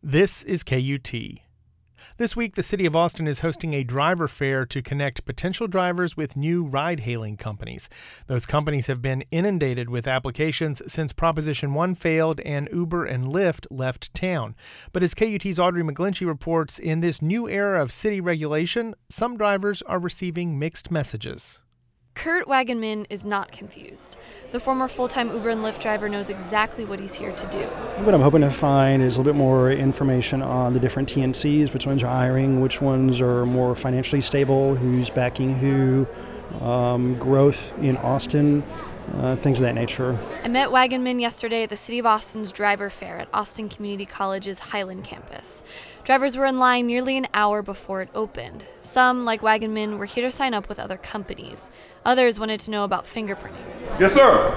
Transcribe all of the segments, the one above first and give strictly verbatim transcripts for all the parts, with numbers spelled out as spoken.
This is K U T. This week, the City of Austin is hosting a driver fair to connect potential drivers with new ride-hailing companies. Those companies have been inundated with applications since Proposition one failed and Uber and Lyft left town. But as K U T's Audrey McGlinchey reports, in this new era of city regulation, some drivers are receiving mixed messages. Kurt Wagenman is not confused. The former full-time Uber and Lyft driver knows exactly what he's here to do. What I'm hoping to find is a little bit more information on the different T N Cs, which ones are hiring, which ones are more financially stable, who's backing who, um, growth in Austin, uh, things of that nature. I met Wagenman yesterday at the City of Austin's driver fair at Austin Community College's Highland campus. Drivers were in line nearly an hour before it opened. Some, like Wagenman, were here to sign up with other companies. Others wanted to know about fingerprinting. Yes, sir.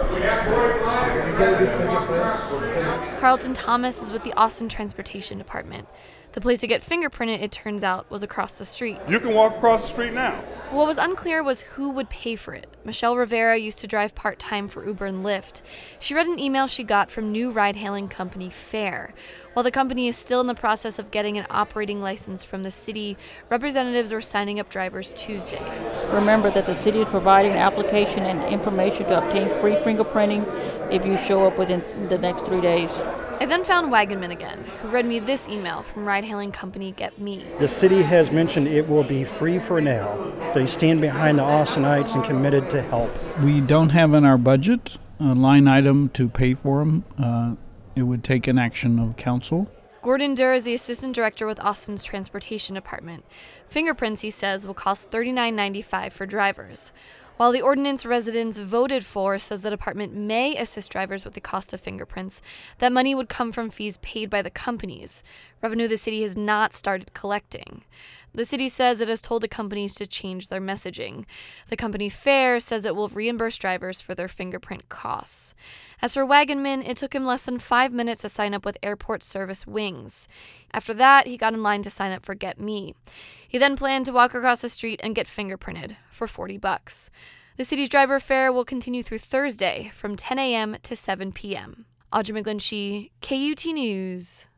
Carlton Thomas is with the Austin Transportation Department. The place to get fingerprinted, it turns out, was across the street. You can walk across the street now. What was unclear was who would pay for it. Michelle Rivera used to drive part-time for Uber and Lyft. She read an email she got from new ride-hailing company Fair. While the company is still in the process of getting an operating license from the city, representatives were signing up drivers Tuesday. Remember that the city is providing an application and information to obtain free fingerprinting if you show up within the next three days. I then found Wagenman again, who read me this email from ride-hailing company Get Me. The city has mentioned it will be free for now. They stand behind the Austinites and committed to help. We don't have in our budget a line item to pay for them. Uh, it would take an action of council. Gordon Durr is the assistant director with Austin's Transportation Department. Fingerprints, he says, will cost thirty-nine ninety-five for drivers. While the ordinance residents voted for says the department may assist drivers with the cost of fingerprints, that money would come from fees paid by the companies, revenue the city has not started collecting. The city says it has told the companies to change their messaging. The company Fair says it will reimburse drivers for their fingerprint costs. As for Wagenman, it took him less than five minutes to sign up with Airport Service Wings. After that, he got in line to sign up for Get Me. He then planned to walk across the street and get fingerprinted for forty bucks. The city's driver fair will continue through Thursday from ten a.m. to seven p.m. Audrey McGlinchey, K U T News.